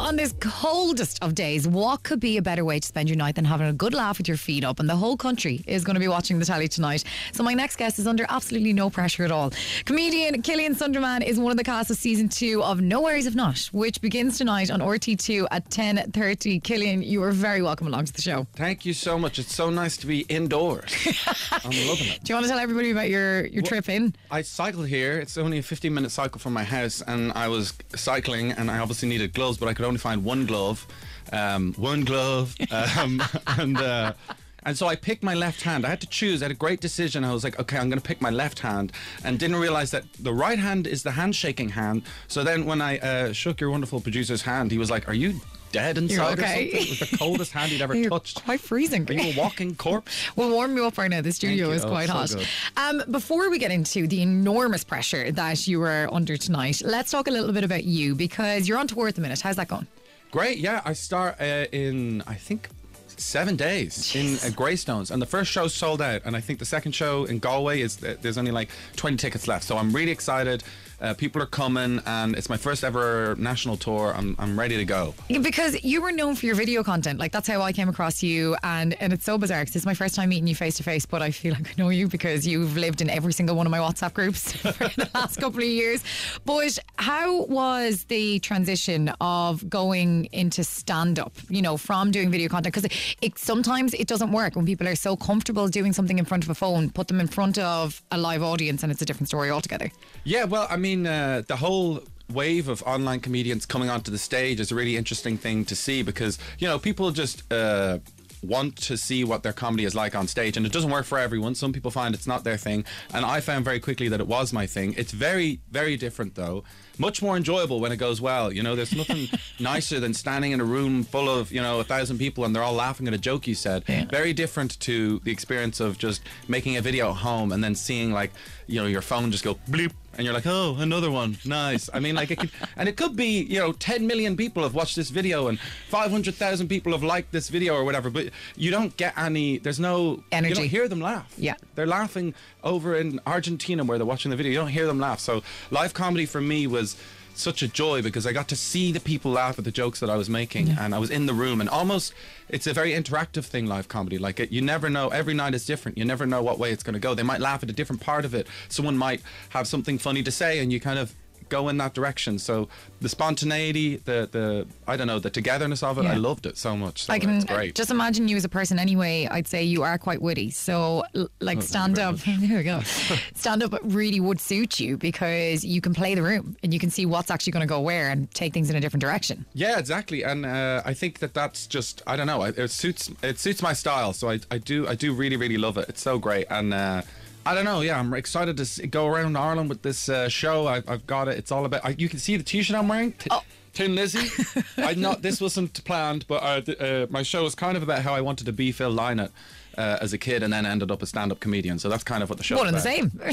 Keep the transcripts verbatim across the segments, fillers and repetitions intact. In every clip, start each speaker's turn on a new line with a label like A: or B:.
A: on this coldest of days, what could be a better way to spend your night than having a good laugh with your feet up? And the whole country is going to be watching the telly tonight. So my next guest is under absolutely no pressure at all. Comedian Killian Sunderman is one of the cast of season two of No Worries If Not, which begins tonight on R T two at ten thirty. Killian, you are very welcome along to the show.
B: Thank you so much. It's so nice to be indoors. I'm loving it.
A: Do you want to tell everybody about your, your
B: Well,
A: trip in?
B: I cycled here. It's only a fifteen minute cycle from my house, and I was cycling, and I obviously needed gloves, but I could only find one glove. Um, one glove. Um, and uh, and so I picked my left hand. I had to choose. I had a great decision. I was like, okay, I'm going to pick my left hand, and didn't realize that the right hand is the handshaking hand. So then when I uh, shook your wonderful producer's hand, he was like, are you dead inside
A: You're okay.
B: or something? It was the coldest hand he'd ever
A: You're
B: touched.
A: quite freezing.
B: Are you a walking corpse?
A: We'll warm you up right now. The studio
B: Thank you.
A: is quite
B: Oh,
A: hot.
B: so good.
A: Um, before we get into the enormous pressure that you are under tonight, let's talk a little bit about you, because you're on tour at the minute. How's that going?
B: Great, yeah. I start uh, in, I think, seven days in uh, Greystones, and the first show sold out, and I think the second show in Galway is uh, there's only like twenty tickets left. So I'm really excited. Uh, people are coming, and it's my first ever national tour. I'm I'm ready to go.
A: Because you were known for your video content. Like, that's how I came across you, and, and it's so bizarre because this is my first time meeting you face to face, but I feel like I know you because you've lived in every single one of my WhatsApp groups for the last couple of years. But how was the transition of going into stand-up, you know, from doing video content? Because it, it sometimes it doesn't work when people are so comfortable doing something in front of a phone. Put them in front of a live audience and it's a different story altogether.
B: Yeah, well, I mean, uh, the whole wave of online comedians coming onto the stage is a really interesting thing to see, because, you know, people just uh, want to see what their comedy is like on stage, and it doesn't work for everyone. Some people find it's not their thing, and I found very quickly that it was my thing. It's very, very different, though. Much more enjoyable when it goes well. You know, there's nothing nicer than standing in a room full of, you know, a thousand people and they're all laughing at a joke you said.
A: Yeah.
B: Very different to the experience of just making a video at home and then seeing, like, you know, your phone just go bleep, and you're like, oh, another one, nice. I mean, like, it could, and it could be, you know, ten million people have watched this video and five hundred thousand people have liked this video or whatever, but you don't get any, there's no
A: energy.
B: You don't hear them laugh.
A: Yeah.
B: They're laughing over in Argentina where they're watching the video. You don't hear them laugh. So live comedy for me was such a joy, because I got to see the people laugh at the jokes that I was making, yeah. and I was in the room, and almost it's a very interactive thing, live comedy. Like, it, you never know, every night is different. You never know what way it's going to go. They might laugh at a different part of it. Someone might have something funny to say, and you kind of go in that direction. So the spontaneity, the the I don't know, the togetherness of it,
A: Yeah.
B: I loved it so much. So
A: I can
B: it's great.
A: just imagine you as a person anyway. I'd say you are quite witty. So, l- like,
B: Oh,
A: stand up,
B: thank
A: there we go. Stand up really would suit you because you can play the room and you can see what's actually going to go where and take things in a different direction.
B: Yeah, exactly, and uh, I think that that's just, I don't know, it suits it suits my style. So I, I do I do really really love it. It's so great, and uh, I don't know. Yeah, I'm excited to s- go around Ireland with this uh, show. I, I've got it. It's all about. I, you can see the T-shirt I'm wearing. T-
A: Oh.
B: Tin Lizzy. I not this wasn't planned, but uh, th- uh, my show is kind of about how I wanted to be Phil Lynott uh, as a kid, and then ended up a stand-up comedian. So that's kind of what the show.
A: One and
B: is
A: the
B: about.
A: same.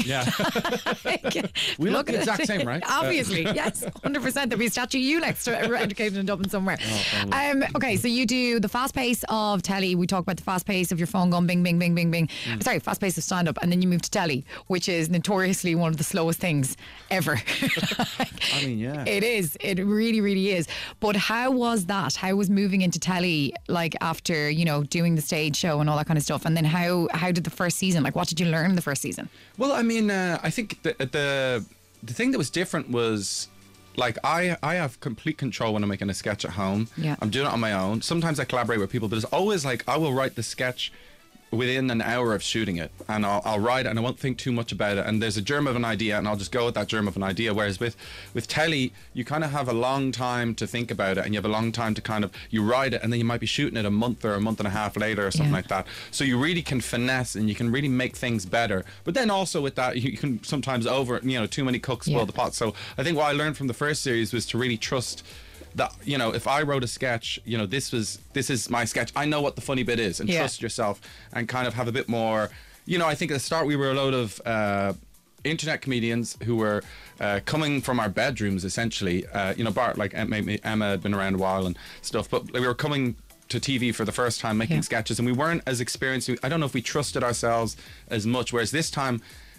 B: Yeah. We look the
A: at
B: exact
A: it.
B: same, right?
A: Obviously, yes, one hundred percent. There'll be a statue of you next to Educated in Dublin somewhere.
B: Oh,
A: um, okay, so you do the fast pace of telly. We talk about the fast pace of your phone going bing, bing, bing, bing, bing.
B: Mm.
A: Sorry, fast pace of stand up, and then you move to telly, which is notoriously one of the slowest things ever.
B: I mean, yeah.
A: It is. It really, really is. But how was that? How was moving into telly, like, after, you know, doing the stage show and all that kind of stuff? And then how how did the first season, like, what did you learn the first season?
B: Well, I mean, uh, I think the, the the thing that was different was, like, I I have complete control when I'm making a sketch at home.
A: Yeah.
B: I'm doing it on my own. Sometimes I collaborate with people, but it's always like I will write the sketch within an hour of shooting it, and I'll, I'll write it and I won't think too much about it, and there's a germ of an idea and I'll just go with that germ of an idea. Whereas with with telly, you kind of have a long time to think about it, and you have a long time to kind of, you write it and then you might be shooting it a month or a month and a half later or something
A: Yeah.
B: like that. So you really can finesse and you can really make things better. But then also with that, you can sometimes over, you know, too many cooks spoil
A: Yeah.
B: the pot. So I think what I learned from the first series was to really trust that, you know, if I wrote a sketch, you know, this was this is my sketch. I know what the funny bit is, and
A: Yeah.
B: trust yourself and kind of have a bit more. You know, I think at the start we were a load of uh, internet comedians who were uh, coming from our bedrooms, essentially. Uh, you know, Bart, like Emma, Emma had been around a while and stuff, but we were coming to T V for the first time making
A: Yeah.
B: sketches, and we weren't as experienced. I don't know if we trusted ourselves as much. Whereas this time,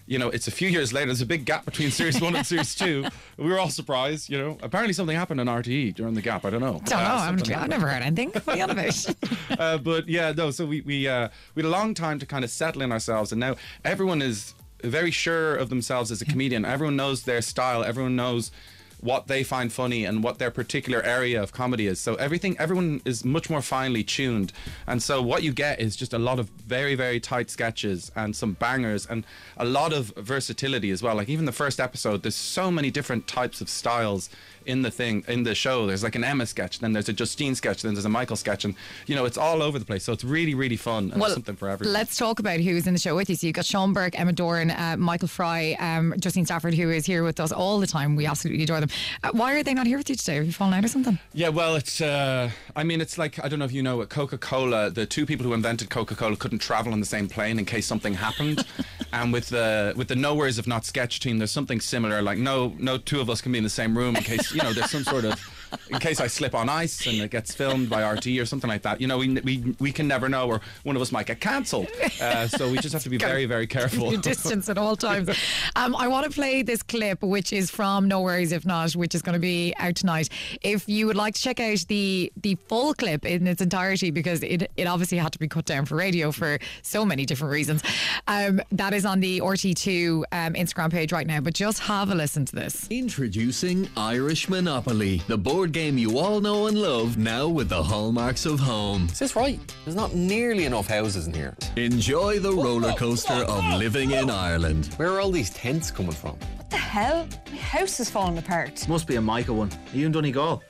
B: you know, it's a few years later. There's a big gap between series one and series two. We were all surprised, you know. Apparently something happened on R T E during the gap. I don't know.
A: Don't know.
B: Uh,
A: I haven't,
B: something
A: I've never heard anything. What are you on about?
B: uh, but yeah, no. So we we uh, we had a long time to kind of settle in ourselves, and now everyone is very sure of themselves as a comedian. Everyone knows their style. Everyone knows what they find funny and what their particular area of comedy is. So everything, everyone is much more finely tuned. And so what you get is just a lot of very, very tight sketches and some bangers and a lot of versatility as well. Like even the first episode, there's so many different types of styles in the thing, in the show. There's like an Emma sketch, then there's a Justine sketch, then there's a Michael sketch, and you know, it's all over the place. So it's really, really fun and
A: well,
B: something for everyone.
A: Let's talk about who's in the show with you. So you've got Sean Burke, Emma Doran, uh, Michael Fry, um, Justine Stafford, who is here with us all the time. We absolutely adore them. Uh, why are they not here with you today? Have you fallen out or something?
B: Yeah, well, it's, uh, I mean, it's like, I don't know if you know, at Coca-Cola, the two people who invented Coca-Cola couldn't travel on the same plane in case something happened. And with the with the No Worries If Not sketch team, there's something similar. Like, no, no two of us can be in the same room in case, you know, there's some sort of, in case I slip on ice and it gets filmed by R T E or something like that. You know, we we we can never know, or one of us might get cancelled. Uh, so we just have to be very, very careful.
A: Distance at all times. Um, I want to play this clip, which is from No Worries If Not, which is going to be out tonight. If you would like to check out the the full clip in its entirety, because it it obviously had to be cut down for radio for so many different reasons, um, that is on the R T two um, Instagram page right now. But just have a listen to this.
C: Introducing Irish Monopoly, the board game you all know and love, now with the hallmarks of home.
D: Is this right? There's not nearly enough houses in here.
C: Enjoy the roller coaster of living in Ireland.
D: Where are all these tents coming from?
E: What the hell? My house is falling apart.
F: Must be a Micah one. Are you in Donegal?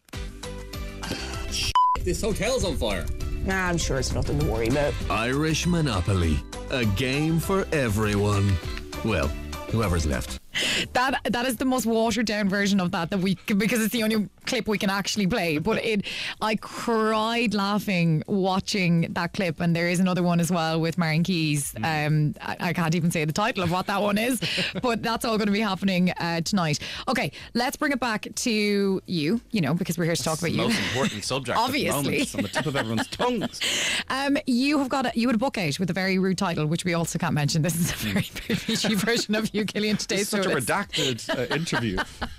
D: This hotel's on fire.
E: Nah, I'm sure it's nothing to worry about.
C: Irish Monopoly, a game for everyone. Well, whoever's left.
A: That that is the most watered down version of that that we because it's the only clip we can actually play. But it, I cried laughing watching that clip, and there is another one as well with Marion Keys. Um, I, I can't even say the title of what that one is, but that's all going to be happening uh, tonight. Okay, let's bring it back to you. You know, because we're here to talk about
B: the
A: you.
B: most important subject.
A: Obviously,
B: at the moment. It's on the tip of everyone's tongues.
A: Um, you have got a, you had a book out with a very rude title, which we also can't mention. This is a very P G version of you, Killian. Today's
B: Such a redacted uh, interview.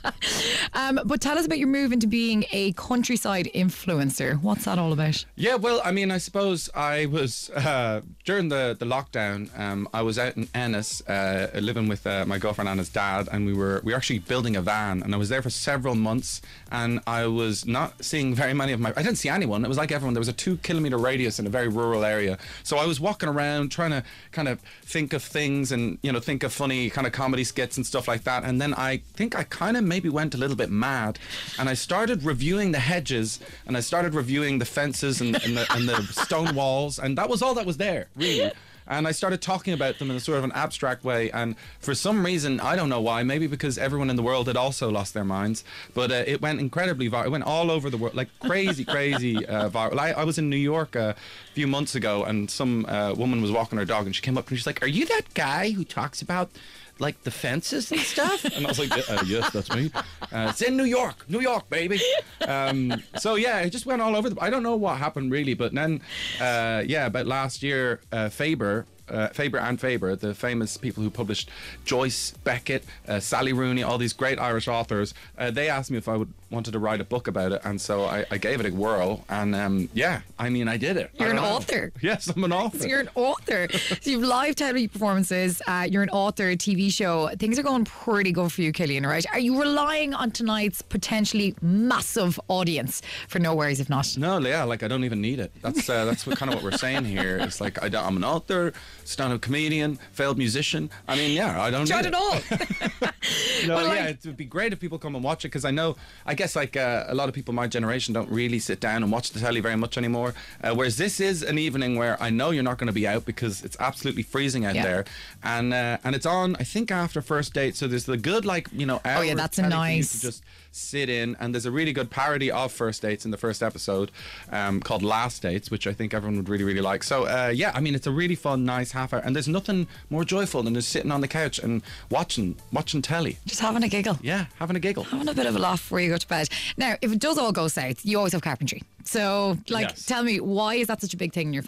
A: Um, but tell us about your move into being a countryside influencer. What's that all about?
B: Yeah, well, I mean, I suppose I was uh, during the the lockdown. Um, I was out in Ennis, uh, living with uh, my girlfriend Anna's dad, and we were we were actually building a van, and I was there for several months, and I was not seeing very many of my. I didn't see anyone. It was like everyone. There was a two kilometer radius in a very rural area, so I was walking around trying to kind of think of things and you know think of funny kind of comedy skits and stuff like that. And then I think I kind of maybe went a little bit mad, and I started reviewing the hedges, and I started reviewing the fences and, and, the, and the stone walls, and that was all that was there, really. And I started talking about them in a sort of an abstract way, and for some reason, I don't know why, maybe because everyone in the world had also lost their minds, but uh, it went incredibly viral. It went all over the world, like crazy, crazy uh, viral. I, I was in New York a few months ago, and some uh, woman was walking her dog, and she came up and she's like, "Are you that guy who talks about like the fences and stuff?" And I was like, yeah, uh, yes, that's me. Uh, it's in New York, New York, baby. Um, so yeah, it just went all over. The, I don't know what happened really, but then, uh, yeah, about last year, uh, Faber, uh, Faber and Faber, the famous people who published Joyce, Beckett, uh, Sally Rooney, all these great Irish authors, uh, they asked me if I would wanted to write a book about it, and so I, I gave it a whirl, and um, yeah, I mean, I did it.
A: You're an
B: know.
A: author.
B: Yes, I'm an author.
A: So you're an author. So you've live telly performances. Uh, you're an author, a T V show. Things are going pretty good for you, Killian, right? Are you relying on tonight's potentially massive audience for No Worries If Not?
B: No, yeah, like I don't even need it. That's uh, that's what, kind of what we're saying here. It's like I don't, I'm an author, stand-up comedian, failed musician. I mean, yeah, I don't
A: Tried
B: need
A: it all.
B: No,
A: Well,
B: yeah,
A: like-
B: it would be great if people come and watch it, because I know, I guess like uh, a lot of people my generation don't really sit down and watch the telly very much anymore. Uh, whereas this is an evening where I know you're not going to be out because it's absolutely freezing out
A: Yeah.
B: there, and uh, and it's on I think after first date. So there's the good like you know hour
A: Oh, yeah,
B: of
A: that's a
B: telly for you
A: nice-
B: to just sit in, and there's a really good parody of first dates in the first episode um, called Last Dates, which I think everyone would really really like. So uh, yeah, I mean it's a really fun, nice half hour, and there's nothing more joyful than just sitting on the couch and watching watching telly.
A: Just having a giggle.
B: Yeah, having a giggle.
A: Having a bit of a laugh before you go to bed. Now, if it does all go south, you always have carpentry. So, like,
B: Yes.
A: tell me, why is that such a big thing in your family?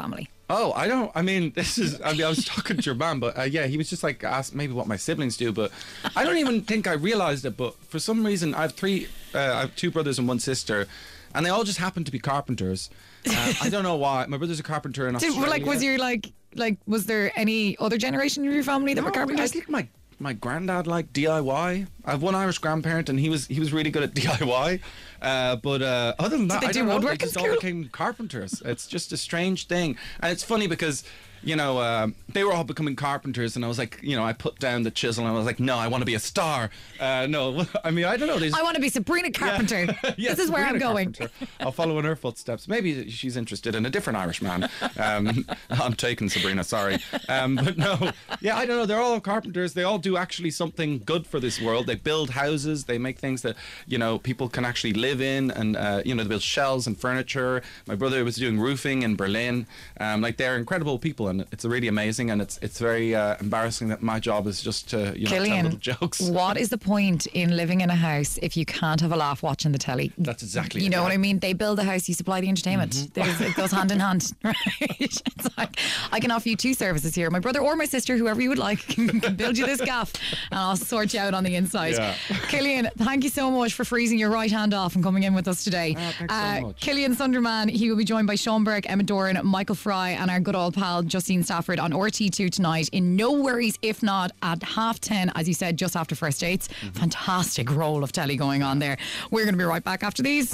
B: Oh, I don't. I mean, this is. I mean, I was talking to your man, but uh, yeah, he was just like asked maybe what my siblings do, but I don't even think I realized it. But for some reason, I have three. Uh, I have two brothers and one sister, and they all just happen to be carpenters. Uh, I don't know why. My brother's a carpenter in
A: Did,
B: Australia.
A: like, was your like, like, was there any other generation of your family that
B: No,
A: were carpenters?
B: I think my my granddad liked D I Y. I have one Irish grandparent, and he was he was really good at D I Y. Uh, but uh, other than that,
A: they
B: I
A: do
B: don't know. They
A: woodwork in
B: just all
A: school?
B: became carpenters. It's just a strange thing, and it's funny because. You know, uh, they were all becoming carpenters, and I was like, you know, I put down the chisel, and I was like, no, I want to be a star. Uh, no, I mean, I don't know. They just,
A: I want to be Sabrina Carpenter.
B: Yes,
A: this is where
B: Sabrina
A: I'm going.
B: Carpenter. I'll follow in her footsteps. Maybe she's interested in a different Irish man. Um, I'm taking Sabrina, sorry. Um, but no, yeah, I don't know. They're all carpenters. They all do actually something good for this world. They build houses. They make things that, you know, people can actually live in. And, uh, you know, they build shelves and furniture. My brother was doing roofing in Berlin. Um, like, they're incredible people, and it's really amazing. And it's it's very uh, embarrassing that my job is just to, you know, tell
A: Killian,
B: little jokes.
A: what is the point in living in a house if you can't have a laugh watching the telly?
B: That's exactly
A: You
B: it,
A: know
B: yeah.
A: what I mean? They build a house, you supply the entertainment.
B: Mm-hmm.
A: There's, it goes hand in hand, right? It's like, I can offer you two services here. My brother or my sister, whoever you would like, can, can build you this gaff, and I'll sort you out on the inside.
B: Yeah.
A: Killian, thank you so much for freezing your right hand off and coming in with us today.
B: Oh, thanks so much.
A: Killian Sunderman, he will be joined by Sean Burke, Emma Doran, Michael Fry, and our good old pal Justine Stafford on R T two tonight. In No Worries If Not at half ten, as you said, just after First Dates.
B: Mm-hmm.
A: Fantastic roll of telly going on there. We're going to be right back after these.